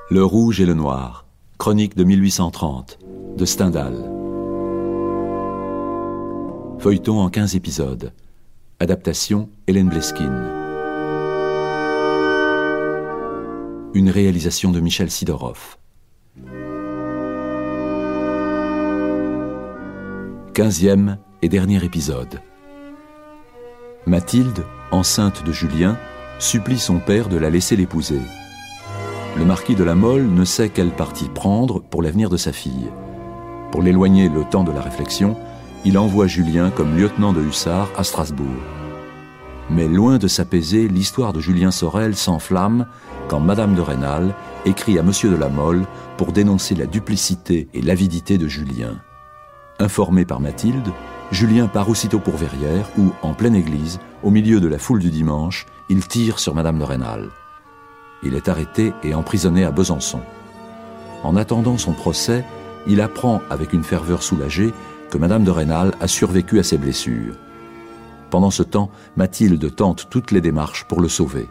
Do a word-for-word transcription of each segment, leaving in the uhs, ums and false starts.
Le Rouge et le Noir, chronique de mille huit cent trente, de Stendhal. Feuilleton en quinze épisodes. Adaptation Hélène Bleskine. Une réalisation de Michel Sidorov. Quinzième et dernier épisode. Mathilde, enceinte de Julien, supplie son père de la laisser l'épouser. Le marquis de La Mole ne sait quel parti prendre pour l'avenir de sa fille. Pour l'éloigner le temps de la réflexion, il envoie Julien comme lieutenant de hussards à Strasbourg. Mais loin de s'apaiser, l'histoire de Julien Sorel s'enflamme quand Madame de Rênal écrit à Monsieur de La Mole pour dénoncer la duplicité et l'avidité de Julien. Informé par Mathilde, Julien part aussitôt pour Verrières où, en pleine église, au milieu de la foule du dimanche, il tire sur Madame de Rênal. Il est arrêté et emprisonné à Besançon. En attendant son procès, il apprend avec une ferveur soulagée que Madame de Rênal a survécu à ses blessures. Pendant ce temps, Mathilde tente toutes les démarches pour le sauver.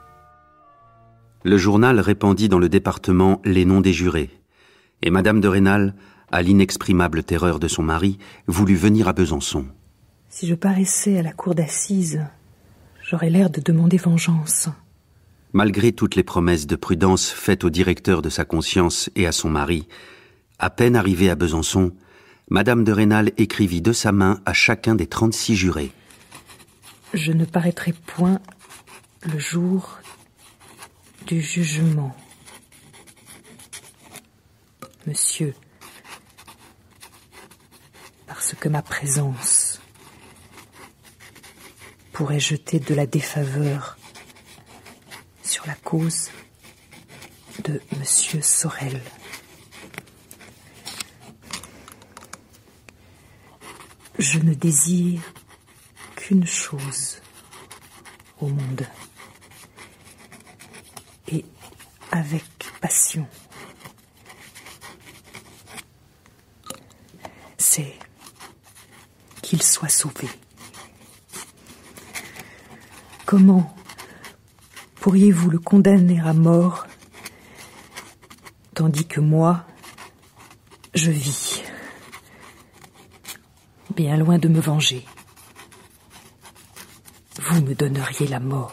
Le journal répandit dans le département les noms des jurés, et Madame de Rênal, à l'inexprimable terreur de son mari, voulut venir à Besançon. Si je paraissais à la cour d'assises, j'aurais l'air de demander vengeance. Malgré toutes les promesses de prudence faites au directeur de sa conscience et à son mari, à peine arrivée à Besançon, Madame de Rênal écrivit de sa main à chacun des trente-six jurés. Je ne paraîtrai point le jour du jugement. Monsieur, parce que ma présence pourrait jeter de la défaveur sur la cause de Monsieur Sorel. Je ne désire qu'une chose au monde, et avec passion. C'est qu'il soit sauvé. Comment pourriez-vous le condamner à mort, tandis que moi, je vis, bien loin de me venger? Vous me donneriez la mort.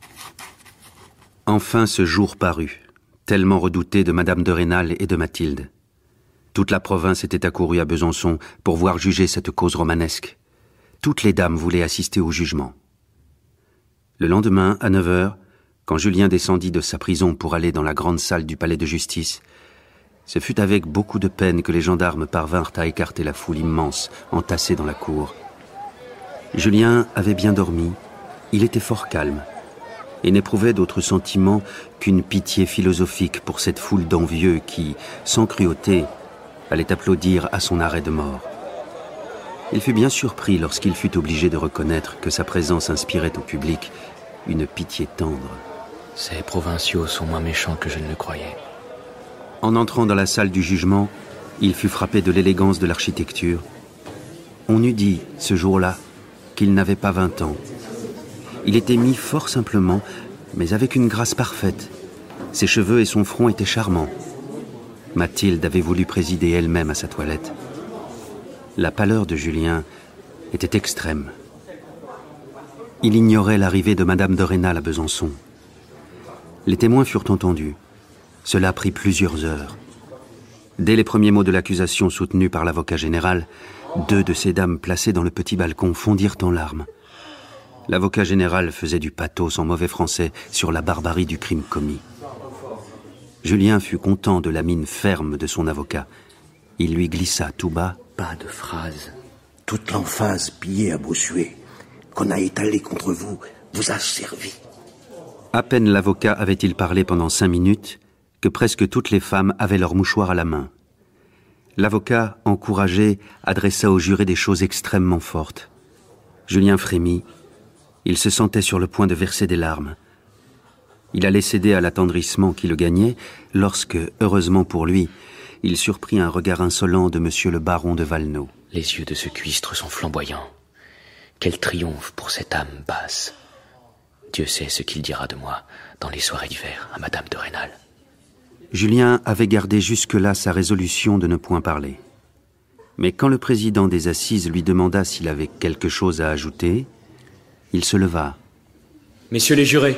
Enfin ce jour parut, tellement redouté de Madame de Rênal et de Mathilde. Toute la province était accourue à Besançon pour voir juger cette cause romanesque. Toutes les dames voulaient assister au jugement. Le lendemain, à neuf heures, quand Julien descendit de sa prison pour aller dans la grande salle du palais de justice, ce fut avec beaucoup de peine que les gendarmes parvinrent à écarter la foule immense entassée dans la cour. Julien avait bien dormi, il était fort calme, et n'éprouvait d'autre sentiment qu'une pitié philosophique pour cette foule d'envieux qui, sans cruauté, allait applaudir à son arrêt de mort. Il fut bien surpris lorsqu'il fut obligé de reconnaître que sa présence inspirait au public une pitié tendre. Ces provinciaux sont moins méchants que je ne le croyais. En entrant dans la salle du jugement, il fut frappé de l'élégance de l'architecture. On eût dit, ce jour-là, qu'il n'avait pas vingt ans. Il était mis fort simplement, mais avec une grâce parfaite. Ses cheveux et son front étaient charmants. Mathilde avait voulu présider elle-même à sa toilette. La pâleur de Julien était extrême. Il ignorait l'arrivée de Madame de Rênal à Besançon. Les témoins furent entendus. Cela prit plusieurs heures. Dès les premiers mots de l'accusation soutenus par l'avocat général, deux de ces dames placées dans le petit balcon fondirent en larmes. L'avocat général faisait du pathos en mauvais français sur la barbarie du crime commis. Julien fut content de la mine ferme de son avocat. Il lui glissa tout bas. Pas de phrase. Toute l'emphase pillée à Bossuet, qu'on a étalée contre vous, vous a servi. À peine l'avocat avait-il parlé pendant cinq minutes que presque toutes les femmes avaient leur mouchoir à la main. L'avocat, encouragé, adressa au juré des choses extrêmement fortes. Julien frémit. Il se sentait sur le point de verser des larmes. Il allait céder à l'attendrissement qui le gagnait lorsque, heureusement pour lui, il surprit un regard insolent de monsieur le baron de Valenod. Les yeux de ce cuistre sont flamboyants. Quel triomphe pour cette âme basse. Dieu sait ce qu'il dira de moi dans les soirées d'hiver à Madame de Rênal. Julien avait gardé jusque-là sa résolution de ne point parler. Mais quand le président des assises lui demanda s'il avait quelque chose à ajouter, il se leva. « Messieurs les jurés,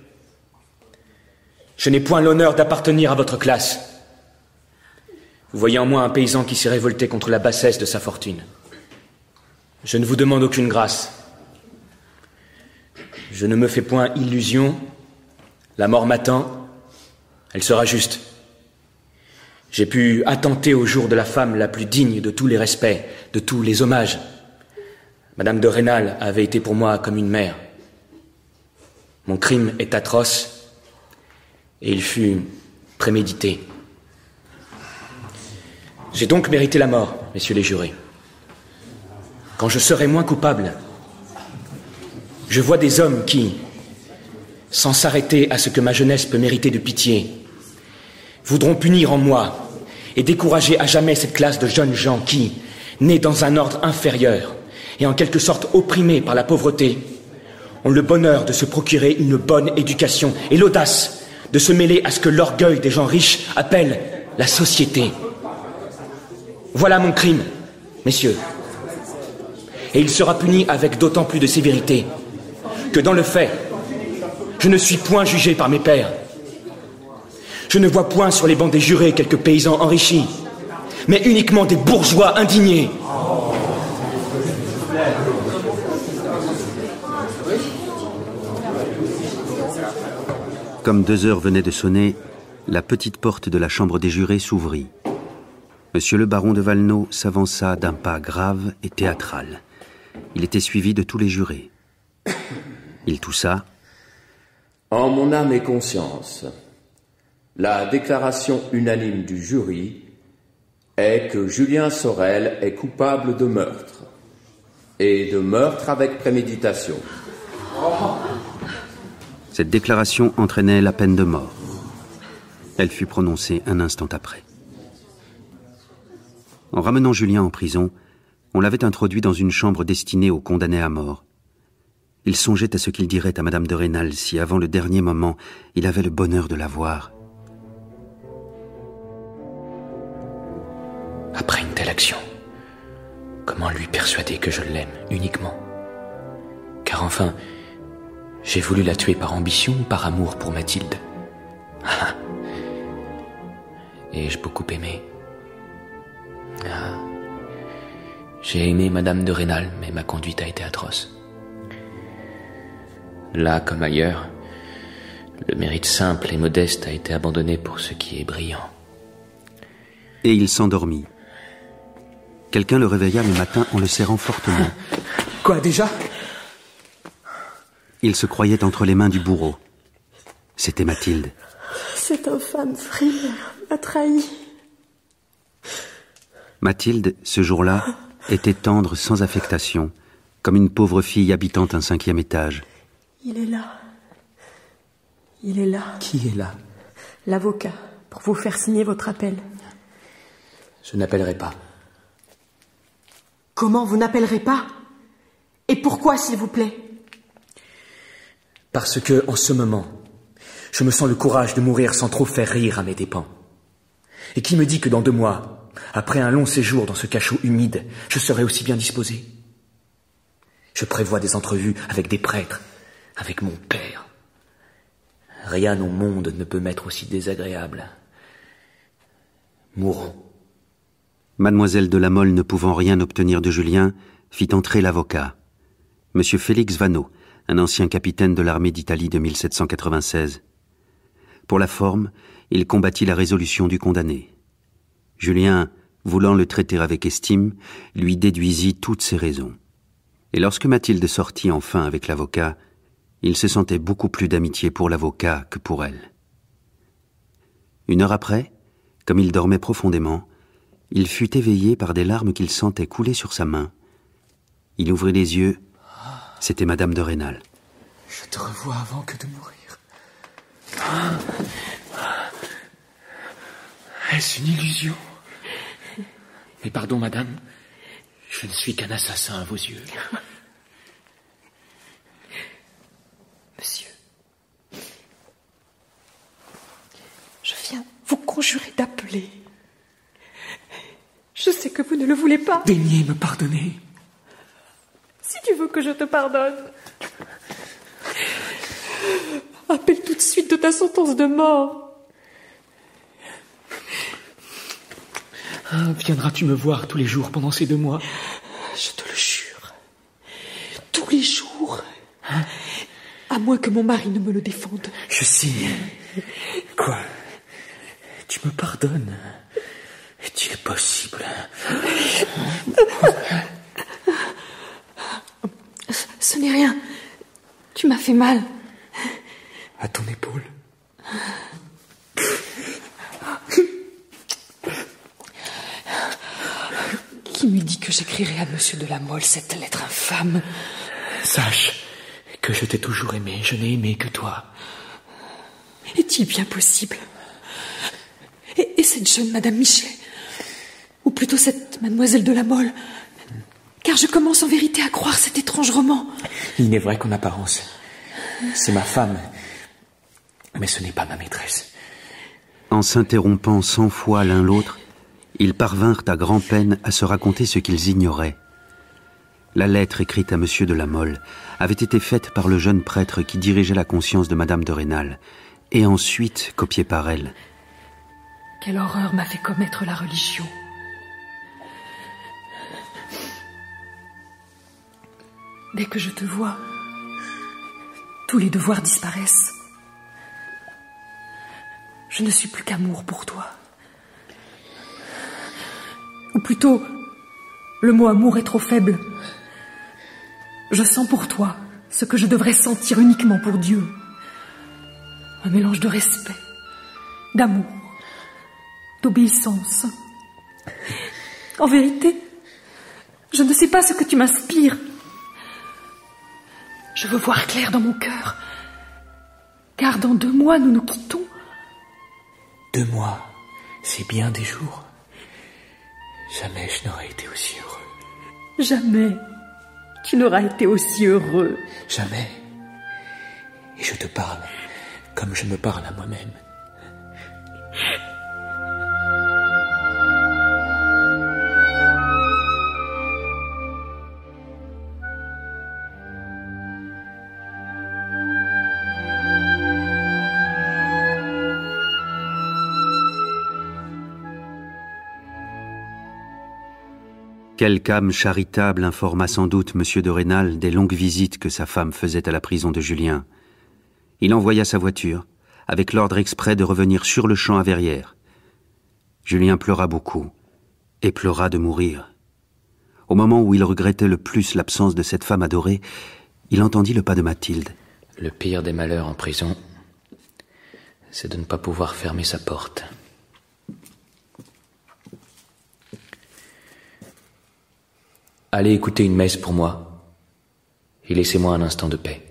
je n'ai point l'honneur d'appartenir à votre classe. Vous voyez en moi un paysan qui s'est révolté contre la bassesse de sa fortune. Je ne vous demande aucune grâce. Je ne me fais point illusion. La mort m'attend. Elle sera juste. J'ai pu attenter au jour de la femme la plus digne de tous les respects, de tous les hommages. Madame de Rênal avait été pour moi comme une mère. Mon crime est atroce et il fut prémédité. J'ai donc mérité la mort, messieurs les jurés. Quand je serai moins coupable, je vois des hommes qui, sans s'arrêter à ce que ma jeunesse peut mériter de pitié, voudront punir en moi et décourager à jamais cette classe de jeunes gens qui, nés dans un ordre inférieur et en quelque sorte opprimés par la pauvreté, ont le bonheur de se procurer une bonne éducation et l'audace de se mêler à ce que l'orgueil des gens riches appelle la société. Voilà mon crime, messieurs. Et il sera puni avec d'autant plus de sévérité que dans le fait, je ne suis point jugé par mes pairs. Je ne vois point sur les bancs des jurés quelques paysans enrichis, mais uniquement des bourgeois indignés. Comme deux heures venaient de sonner, la petite porte de la chambre des jurés s'ouvrit. Monsieur le baron de Valenod s'avança d'un pas grave et théâtral. Il était suivi de tous les jurés. Il toussa. « En mon âme et conscience, la déclaration unanime du jury est que Julien Sorel est coupable de meurtre, et de meurtre avec préméditation. » Cette déclaration entraînait la peine de mort. Elle fut prononcée un instant après. En ramenant Julien en prison, on l'avait introduit dans une chambre destinée aux condamnés à mort. Il songeait à ce qu'il dirait à Madame de Rênal si, avant le dernier moment, il avait le bonheur de la voir. Après une telle action, comment lui persuader que je l'aime uniquement? Car enfin, j'ai voulu la tuer par ambition ou par amour pour Mathilde? Ah. Ai-je beaucoup aimé? Ah. J'ai aimé Madame de Rênal, mais ma conduite a été atroce. Là comme ailleurs, le mérite simple et modeste a été abandonné pour ce qui est brillant. Et il s'endormit. Quelqu'un le réveilla le matin en le serrant fortement. Quoi, déjà? Il se croyait entre les mains du bourreau. C'était Mathilde. Cet infâme Frimaire m'a trahi. Mathilde, ce jour-là, était tendre sans affectation, comme une pauvre fille habitant un cinquième étage. Il est là. Il est là. Qui est là? L'avocat, pour vous faire signer votre appel. Je n'appellerai pas. Comment vous n'appellerez pas? Et pourquoi, s'il vous plaît? Parce que, en ce moment, je me sens le courage de mourir sans trop faire rire à mes dépens. Et qui me dit que dans deux mois, après un long séjour dans ce cachot humide, je serai aussi bien disposé? Je prévois des entrevues avec des prêtres, avec mon père. Rien au monde ne peut m'être aussi désagréable. Mourons. Mademoiselle de la Mole, ne pouvant rien obtenir de Julien, fit entrer l'avocat. Monsieur Félix Vanneau, un ancien capitaine de l'armée d'Italie de mille sept cent quatre-vingt-seize. Pour la forme, il combattit la résolution du condamné. Julien, voulant le traiter avec estime, lui déduisit toutes ses raisons. Et lorsque Mathilde sortit enfin avec l'avocat, il se sentait beaucoup plus d'amitié pour l'avocat que pour elle. Une heure après, comme il dormait profondément, il fut éveillé par des larmes qu'il sentait couler sur sa main. Il ouvrit les yeux. C'était Madame de Rênal. Je te revois avant que de mourir. Est-ce une illusion? Mais pardon, madame, je ne suis qu'un assassin à vos yeux. Monsieur, je viens vous conjuré d'appeler. Je sais que vous ne le voulez pas. Daignez me pardonner. Si tu veux que je te pardonne, appelle tout de suite de ta sentence de mort. Ah, viendras-tu me voir tous les jours pendant ces deux mois? Je te le jure. Tous les jours. Hein? À moins que mon mari ne me le défende. Je signe. Quoi? Tu me pardonnes? Est-il possible? Ce n'est rien. Tu m'as fait mal. À ton épaule? Qui m'eût dit que j'écrirais à Monsieur de la Mole cette lettre infâme? Sache que je t'ai toujours aimé. Je n'ai aimé que toi. Est-il bien possible? Et, et cette jeune Madame Michelet? Ou plutôt cette Mademoiselle de la Mole? Car je commence en vérité à croire cet étrange roman. Il n'est vrai qu'en apparence, c'est ma femme, mais ce n'est pas ma maîtresse. En s'interrompant cent fois l'un l'autre, ils parvinrent à grand-peine à se raconter ce qu'ils ignoraient. La lettre écrite à Monsieur de la Mole avait été faite par le jeune prêtre qui dirigeait la conscience de Madame de Rênal, et ensuite copiée par elle. Quelle horreur m'a fait commettre la religion. Dès que je te vois, tous les devoirs disparaissent. Je ne suis plus qu'amour pour toi. Ou plutôt, le mot amour est trop faible. Je sens pour toi ce que je devrais sentir uniquement pour Dieu. Un mélange de respect, d'amour, d'obéissance. En vérité, je ne sais pas ce que tu m'inspires. Je veux voir clair dans mon cœur, car dans deux mois nous nous quittons. Deux mois, c'est bien des jours. Jamais je n'aurais été aussi heureux. Jamais tu n'auras été aussi heureux. Jamais. Et je te parle comme je me parle à moi-même. Quelque âme charitable informa sans doute Monsieur de Rênal des longues visites que sa femme faisait à la prison de Julien. Il envoya sa voiture, avec l'ordre exprès de revenir sur-le-champ à Verrières. Julien pleura beaucoup, et pleura de mourir. Au moment où il regrettait le plus l'absence de cette femme adorée, il entendit le pas de Mathilde. Le pire des malheurs en prison, c'est de ne pas pouvoir fermer sa porte. Allez écouter une messe pour moi, et laissez-moi un instant de paix.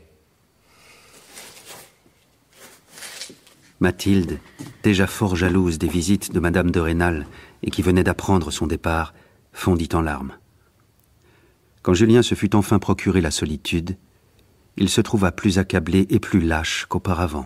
Mathilde, déjà fort jalouse des visites de Madame de Rênal et qui venait d'apprendre son départ, fondit en larmes. Quand Julien se fut enfin procuré la solitude, il se trouva plus accablé et plus lâche qu'auparavant.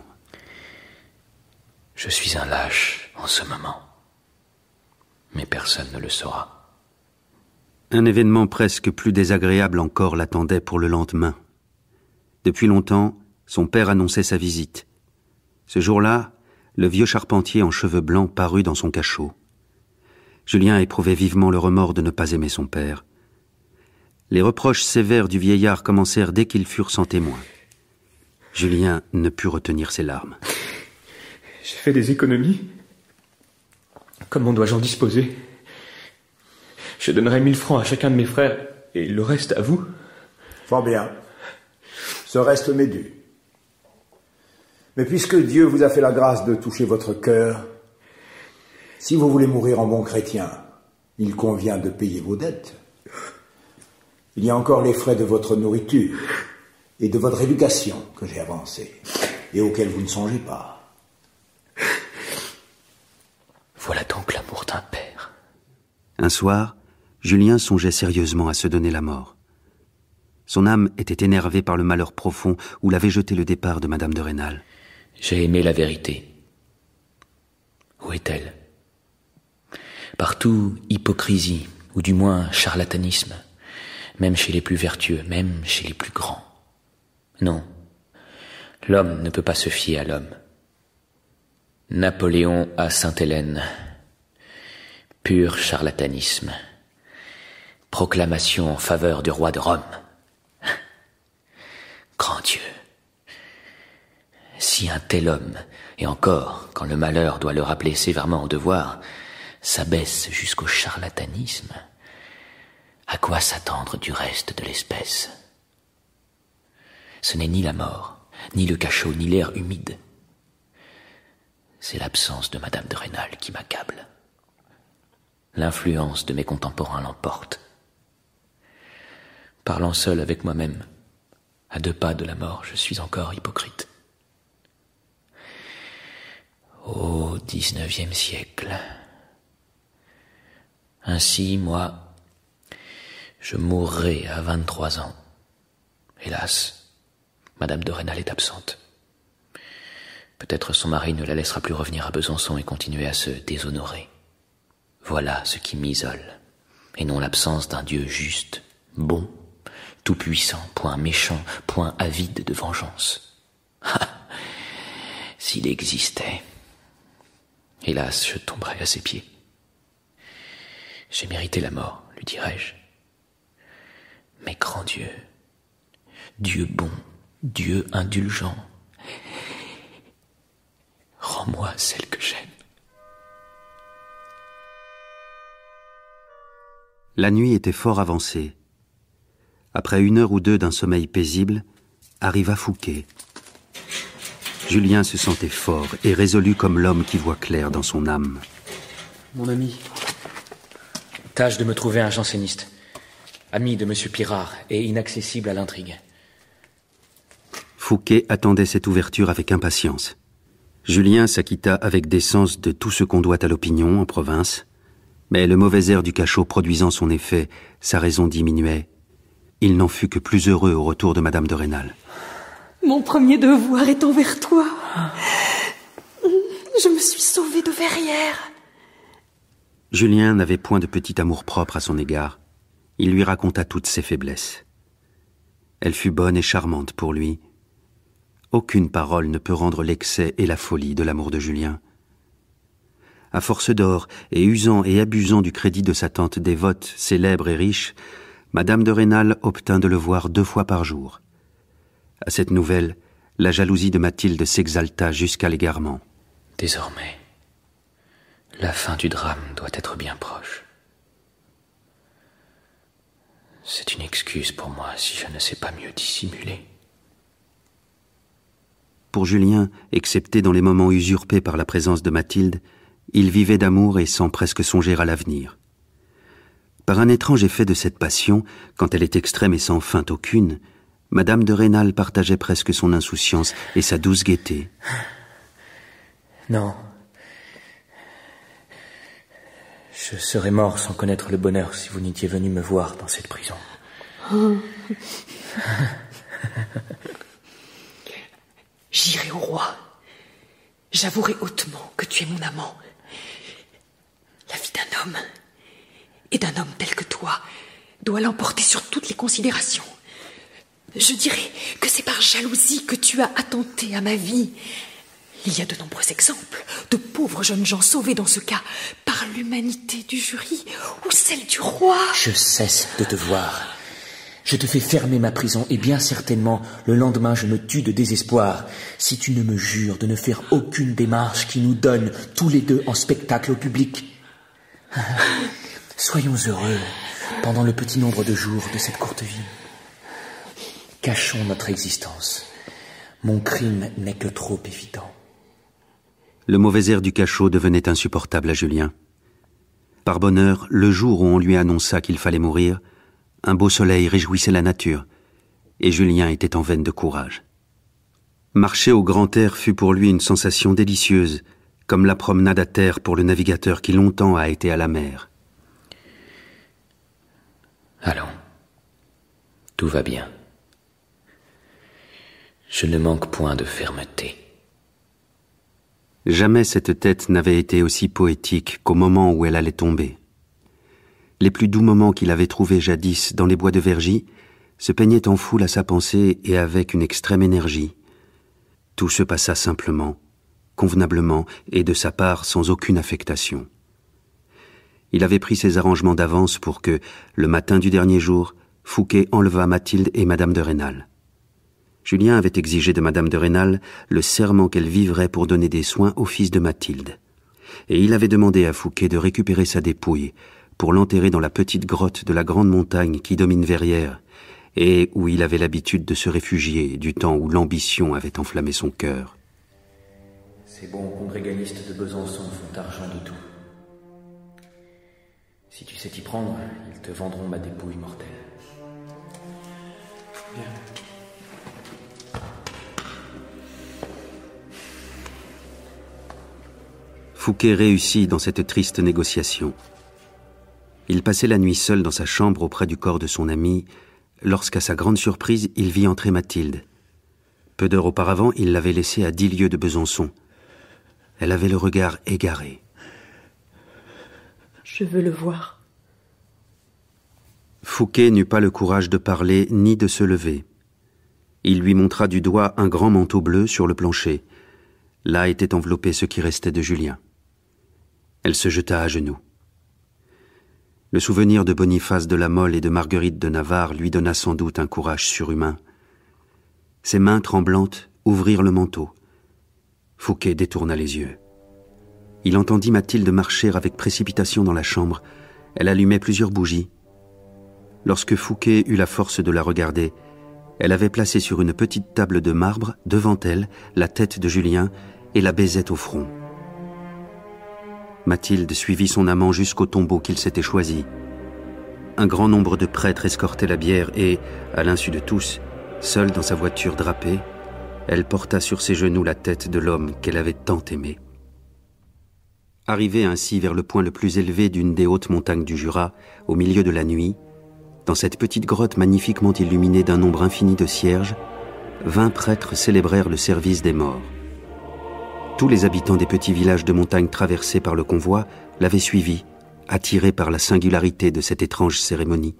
Je suis un lâche en ce moment, mais personne ne le saura. Un événement presque plus désagréable encore l'attendait pour le lendemain. Depuis longtemps, son père annonçait sa visite. Ce jour-là, le vieux charpentier en cheveux blancs parut dans son cachot. Julien éprouvait vivement le remords de ne pas aimer son père. Les reproches sévères du vieillard commencèrent dès qu'ils furent sans témoin. Julien ne put retenir ses larmes. J'ai fait des économies. Comment dois-je en disposer? Je donnerai mille francs à chacun de mes frères, et le reste à vous. Fort bien. Ce reste m'est dû. Mais puisque Dieu vous a fait la grâce de toucher votre cœur, si vous voulez mourir en bon chrétien, il convient de payer vos dettes. Il y a encore les frais de votre nourriture et de votre éducation que j'ai avancés, et auxquels vous ne songez pas. Voilà donc l'amour d'un père. Un soir, Julien songeait sérieusement à se donner la mort. Son âme était énervée par le malheur profond où l'avait jeté le départ de Madame de Rênal. J'ai aimé la vérité. Où est-elle? Partout hypocrisie, ou du moins charlatanisme, même chez les plus vertueux, même chez les plus grands. Non, l'homme ne peut pas se fier à l'homme. Napoléon à Sainte-Hélène, pur charlatanisme, proclamation en faveur du roi de Rome. Grand Dieu, si un tel homme, et encore, quand le malheur doit le rappeler sévèrement au devoir, s'abaisse jusqu'au charlatanisme, à quoi s'attendre du reste de l'espèce? Ce n'est ni la mort, ni le cachot, ni l'air humide. C'est l'absence de Madame de Rênal qui m'accable. L'influence de mes contemporains l'emporte. Parlant seul avec moi-même, à deux pas de la mort, je suis encore hypocrite. Ô dix-neuvième siècle. Ainsi, moi, je mourrai à vingt-trois ans. Hélas, Madame de Rênal est absente. Peut-être son mari ne la laissera plus revenir à Besançon et continuer à se déshonorer. Voilà ce qui m'isole, et non l'absence d'un Dieu juste, bon, tout-puissant, point méchant, point avide de vengeance. Ah, s'il existait, hélas, je tomberais à ses pieds. J'ai mérité la mort, lui dirais-je. Mais grand Dieu, Dieu bon, Dieu indulgent, rends-moi celle que j'aime. La nuit était fort avancée. Après une heure ou deux d'un sommeil paisible, arriva Fouqué. Julien se sentait fort et résolu comme l'homme qui voit clair dans son âme. Mon ami, tâche de me trouver un janséniste, ami de Monsieur Pirard et inaccessible à l'intrigue. Fouqué attendait cette ouverture avec impatience. Julien s'acquitta avec décence de tout ce qu'on doit à l'opinion en province, mais le mauvais air du cachot produisant son effet, sa raison diminuait. Il n'en fut que plus heureux au retour de Madame de Rênal. Mon premier devoir est envers toi. Je me suis sauvée de Verrières. Julien n'avait point de petit amour-propre à son égard. Il lui raconta toutes ses faiblesses. Elle fut bonne et charmante pour lui. Aucune parole ne peut rendre l'excès et la folie de l'amour de Julien. À force d'or, et usant et abusant du crédit de sa tante dévote, célèbre et riche, Madame de Rênal obtint de le voir deux fois par jour. À cette nouvelle, la jalousie de Mathilde s'exalta jusqu'à l'égarement. Désormais, la fin du drame doit être bien proche. C'est une excuse pour moi si je ne sais pas mieux dissimuler. Pour Julien, excepté dans les moments usurpés par la présence de Mathilde, il vivait d'amour et sans presque songer à l'avenir. Par un étrange effet de cette passion, quand elle est extrême et sans feinte aucune, Madame de Rênal partageait presque son insouciance et sa douce gaieté. Non. Je serais mort sans connaître le bonheur si vous n'étiez venu me voir dans cette prison. Oh. J'irai au roi. J'avouerai hautement que tu es mon amant. La vie d'un homme, et d'un homme tel que toi, doit l'emporter sur toutes les considérations. Je dirai que c'est par jalousie que tu as attenté à ma vie. Il y a de nombreux exemples de pauvres jeunes gens sauvés dans ce cas par l'humanité du jury ou celle du roi. Je cesse de te voir. Je te fais fermer ma prison et bien certainement, le lendemain, je me tue de désespoir si tu ne me jures de ne faire aucune démarche qui nous donne tous les deux en spectacle au public. Soyons heureux pendant le petit nombre de jours de cette courte vie. Cachons notre existence. Mon crime n'est que trop évident. Le mauvais air du cachot devenait insupportable à Julien. Par bonheur, le jour où on lui annonça qu'il fallait mourir, un beau soleil réjouissait la nature, et Julien était en veine de courage. Marcher au grand air fut pour lui une sensation délicieuse, comme la promenade à terre pour le navigateur qui longtemps a été à la mer. Allons, tout va bien. Je ne manque point de fermeté. Jamais cette tête n'avait été aussi poétique qu'au moment où elle allait tomber. Les plus doux moments qu'il avait trouvés jadis dans les bois de Vergy se peignaient en foule à sa pensée et avec une extrême énergie. Tout se passa simplement, convenablement et de sa part sans aucune affectation. Il avait pris ses arrangements d'avance pour que, le matin du dernier jour, Fouquet enlevât Mathilde et Madame de Rênal. Julien avait exigé de Madame de Rênal le serment qu'elle vivrait pour donner des soins au fils de Mathilde. Et il avait demandé à Fouquet de récupérer sa dépouille pour l'enterrer dans la petite grotte de la grande montagne qui domine Verrières et où il avait l'habitude de se réfugier du temps où l'ambition avait enflammé son cœur. Ces bons congréganistes de Besançon font argent de tout. Si tu sais t'y prendre, ils te vendront ma dépouille mortelle. Bien. Fouquet réussit dans cette triste négociation. Il passait la nuit seul dans sa chambre auprès du corps de son ami, lorsqu'à sa grande surprise, il vit entrer Mathilde. Peu d'heures auparavant, il l'avait laissée à dix lieues de Besançon. Elle avait le regard égaré. Je veux le voir. Fouquet n'eut pas le courage de parler ni de se lever. Il lui montra du doigt un grand manteau bleu sur le plancher. Là était enveloppé ce qui restait de Julien. Elle se jeta à genoux. Le souvenir de Boniface de la Mole et de Marguerite de Navarre lui donna sans doute un courage surhumain. Ses mains tremblantes ouvrirent le manteau. Fouquet détourna les yeux. Il entendit Mathilde marcher avec précipitation dans la chambre. Elle allumait plusieurs bougies. Lorsque Fouquet eut la force de la regarder, elle avait placé sur une petite table de marbre, devant elle, la tête de Julien et la baisait au front. Mathilde suivit son amant jusqu'au tombeau qu'il s'était choisi. Un grand nombre de prêtres escortaient la bière et, à l'insu de tous, seule dans sa voiture drapée, elle porta sur ses genoux la tête de l'homme qu'elle avait tant aimé. Arrivée ainsi vers le point le plus élevé d'une des hautes montagnes du Jura, au milieu de la nuit, dans cette petite grotte magnifiquement illuminée d'un nombre infini de cierges, vingt prêtres célébrèrent le service des morts. Tous les habitants des petits villages de montagne traversés par le convoi l'avaient suivi, attirés par la singularité de cette étrange cérémonie.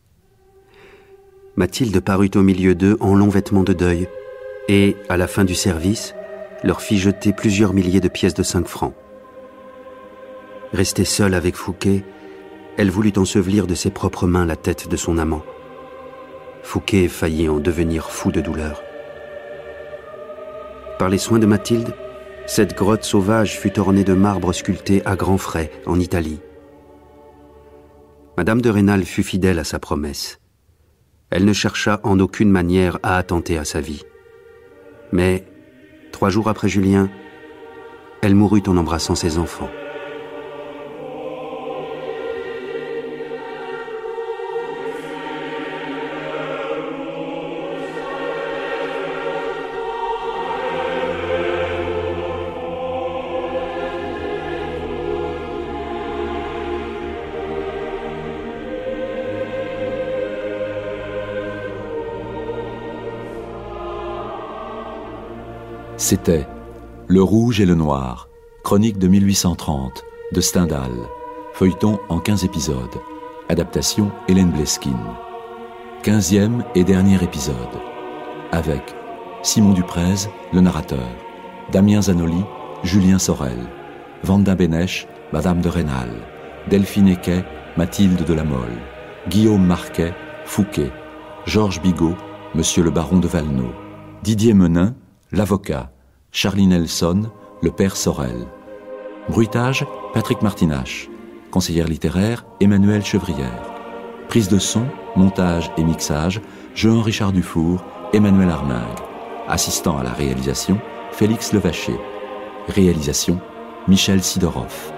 Mathilde parut au milieu d'eux en longs vêtements de deuil et, à la fin du service, leur fit jeter plusieurs milliers de pièces de cinq francs. Restée seule avec Fouquet, elle voulut ensevelir de ses propres mains la tête de son amant. Fouquet faillit en devenir fou de douleur. Par les soins de Mathilde, cette grotte sauvage fut ornée de marbre sculpté à grands frais en Italie. Madame de Rênal fut fidèle à sa promesse. Elle ne chercha en aucune manière à attenter à sa vie. Mais, trois jours après Julien, elle mourut en embrassant ses enfants. C'était Le Rouge et le Noir, chronique de mille huit cent trente, de Stendhal, feuilleton en quinze épisodes, adaptation Hélène Bleskine. Quinzième et dernier épisode, avec Simon Duprez, le narrateur, Damien Zanoli, Julien Sorel, Vanda Bénèche, Madame de Rênal, Delphine Equet, Mathilde de la Mole, Guillaume Marquet, Fouquet, Georges Bigot, Monsieur le Baron de Valneau, Didier Menin, l'avocat, Charlie Nelson, le père Sorel. Bruitage, Patrick Martinache. Conseillère littéraire, Emmanuel Chevrière. Prise de son, montage et mixage, Jean-Richard Dufour, Emmanuel Armingue. Assistant à la réalisation, Félix Levacher. Réalisation, Michel Sidorov.